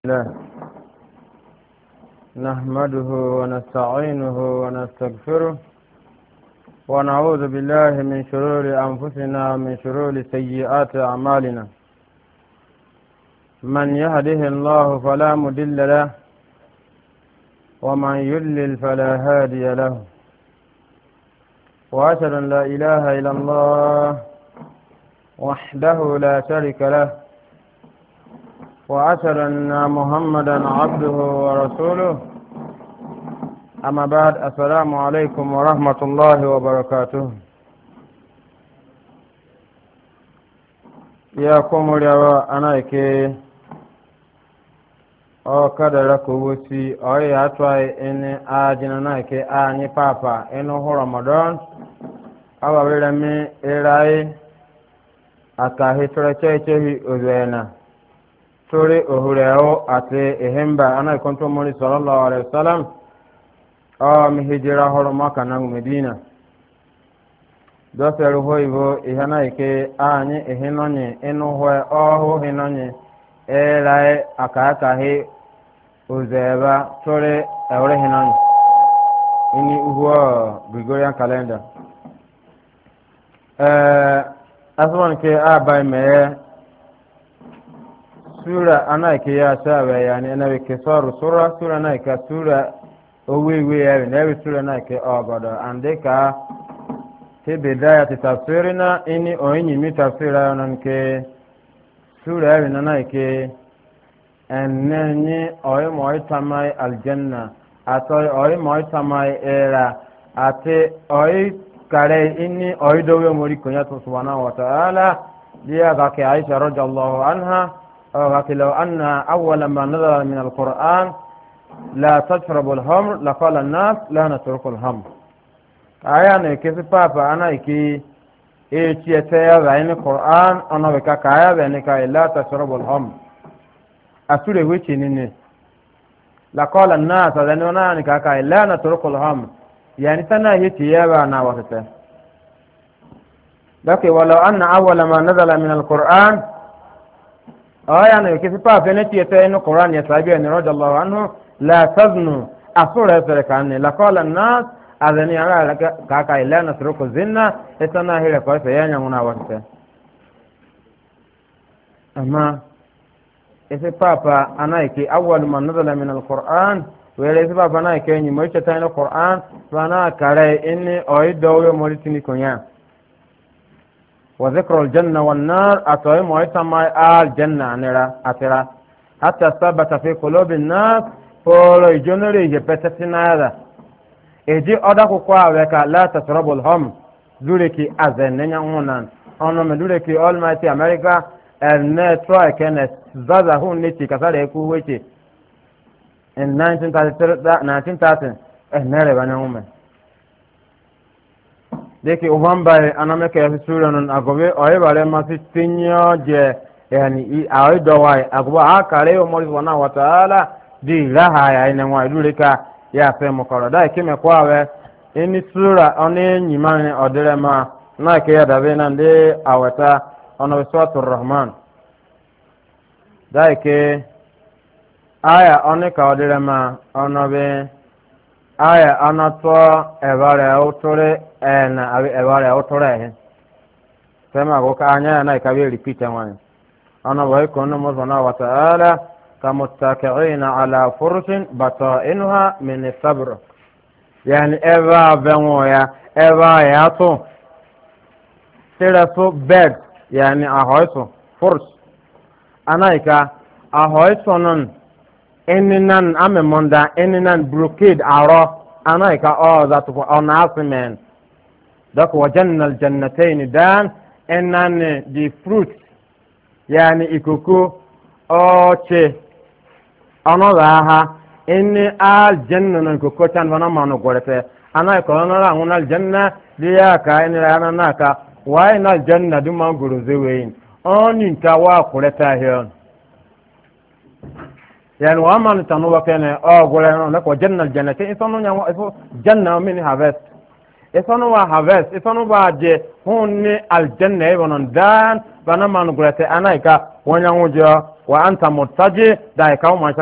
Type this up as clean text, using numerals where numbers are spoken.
الله نحمده ونستعينه ونستغفره ونعوذ بالله من شرور أنفسنا ومن شرور سيئات أعمالنا من يهده الله فلا مضل له ومن يضلل فلا هادي له وأشهد أن لا إله إلا الله وحده لا شريك له وأشهد أن محمدا عبده ورسوله أما بعد السلام عليكم ورحمة الله وبركاته يا قوم يا أنا كي أو كذا كوسي أو يأتواي إن أجننا كي أني بابا إنه هو رمضان أو أبلمي إلهي أكاهي ترى أزينا sori ohureo ati ihimba ana ikonto mori sallallahu alaihi wasallam mi hijira horo maka na medina do seru hoibo ihana ike anyi ihinonye enuhwe ohu hinonye elai akaka he uzeba sori ewre hinonye ini uhuo Gregorian calendar aswan ke abai meye sura anaike ya sabe yani anabe kesaru sura anaike sura owewe ya nabe sura anaike ogodo andeka te bidaya tafsirina ini oyinyi mi tafsira nanke sura ya anaike enenyi oyi moyi tamai aljanna atoy oyi moyi tamai era ate oyi kare ini oyi dowe mori konya subhanahu wa ta'ala dia ga ke Aisha radhiyallahu anha لو أن أول ما نزل من القرآن لا تشرب الخمر لقال الناس لا نترك الخمر أيانا كيف بابا أنا كي إيش يتيا بين القرآن أنا بكا كايا بينك لا تشرب الخمر أسوري ويشي نيني لقال الناس أنا نكاكا لا نترك الخمر يعني سنة يتيا بنا وقته لكن ولو أن أول ما نزل من القرآن كيف بابا يتيا إن القرآن يسابي أن رضي الله عنه لا تزنوا أسوري يسرك عني لقال الناس أذني على كاكا لا نترك الزنا إتنا هي لقوة يعني هنا وقته أما إذا بابا أنا كي أول ما نزل من القرآن وإذا بابا أنا كي نمشي تاني القرآن فأنا كاري إني أعيد دوي مريتني كنيا وذكر الجنة والنار أتوي مؤتمع الجنة نرى أترى حتى ثبت في قلوب الناس فولو يجنري يبتسنا هذا إجي أدكو قوة لا تشرب الهم ذلكي أذن نيانونان أنا من ذلكي Almighty America and try can zaza who niti kasare ku wechi in 1930 nere banaume deki uvamba anameke ya sura non agobe oyebale masi tinyo je yani aidowai agoba akare o mori wana wa taala di laha ya ine wa dulika ya fe mokoro dai kime kwawe ini sura oni nyimane odirema na ke ya dabe na ndi awata ono suratul rahman dai ke aya oni ka odirema ono be aya anato ebare autore na ebare autore he sema go ka anya na ka be repeat wan ana wa ko no mo na wa ta'ala kamuttaqiina ala furushin bata'inha min sabr yani eva benwoya eva ya to sira so bed yani ahoyto furs anaika ahoyto non eninan amemonda eninan brocade aro anaika that on asmen dak wajanna aljannatayn dan enan the fruit yani ikoko oche onoraha inni aljanna nan koko tan wana manu gorete anaika onora ngun aljanna liya ka enira naka wa ina aljanna duma guruzewein oni ntawa kureta hiyon يعني وأما نتنوى كان قولنا لك وجنة الجنتين إنسان يعمل جنة من هذا isonu wa harvest isonu ba je hunni aljanna ibonon dan bana man gurate anaika wanya ngujo wa anta muttaji da ka ma